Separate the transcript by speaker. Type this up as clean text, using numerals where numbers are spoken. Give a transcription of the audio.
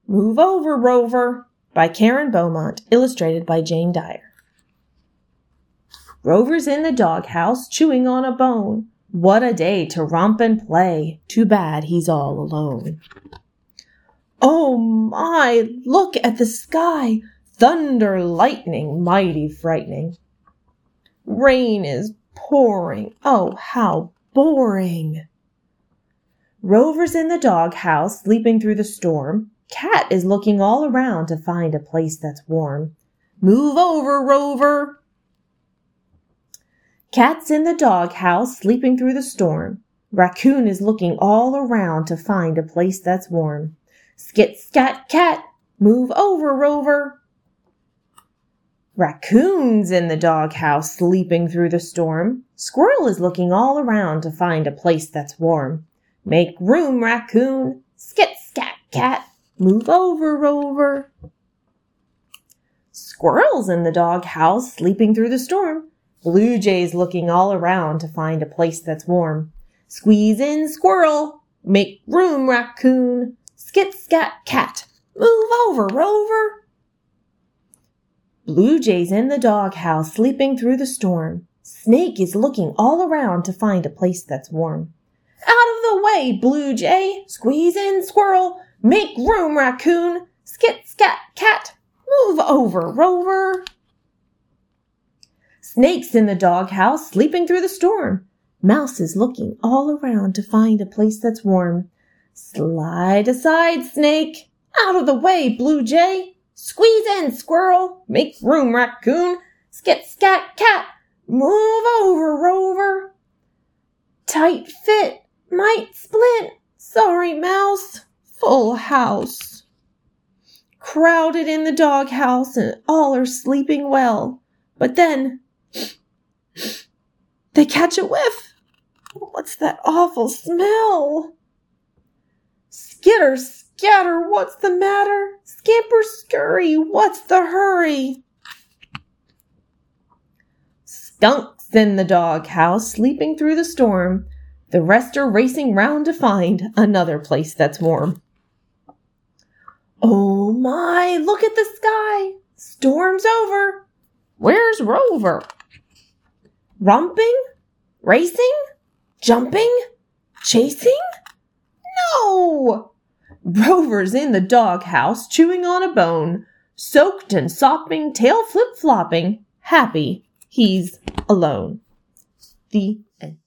Speaker 1: Move over, Rover, by Karen Beaumont, illustrated by Jane Dyer. Rover's in the doghouse, chewing on a bone. What a day to romp and play. Too bad he's all alone. Oh my, look at the sky. Thunder, lightning, mighty frightening. Rain is pouring. Oh, how boring. Rover's in the doghouse, sleeping through the storm. Cat is looking all around to find a place that's warm. Move over, Rover. Cat's in the doghouse, sleeping through the storm. Raccoon is looking all around to find a place that's warm. Skit, scat, cat, move over, Rover. Raccoon's in the doghouse, sleeping through the storm. Squirrel is looking all around to find a place that's warm. Make room, Raccoon. Skit, scat, cat, move over, Rover. Squirrel's in the doghouse, sleeping through the storm. Blue Jay's looking all around to find a place that's warm. Squeeze in, Squirrel. Make room, Raccoon. Skit, scat, cat, move over, Rover. Blue Jay's in the doghouse, sleeping through the storm. Snake is looking all around to find a place that's warm. Out of the way, Blue Jay. Squeeze in, Squirrel. Make room, Raccoon. Skit, scat, cat, move over, Rover. Snake's in the doghouse, sleeping through the storm. Mouse is looking all around to find a place that's warm. Slide aside, Snake. Out of the way, Blue Jay. Squeeze in, Squirrel. Make room, Raccoon. Skit, scat, cat, move over, Rover. Tight fit, might split. Sorry, Mouse. Full house. Crowded in the doghouse and all are sleeping well. But then they catch a whiff. What's that awful smell? Skitter, scatter, what's the matter? Scamper, scurry, what's the hurry? Skunk's in the doghouse, sleeping through the storm. The rest are racing round to find another place that's warm. Oh my, look at the sky. Storm's over. Where's Rover? Romping? Racing? Jumping? Chasing? No! Rover's in the doghouse, chewing on a bone, soaked and sopping, tail flip-flopping, happy he's alone. The end.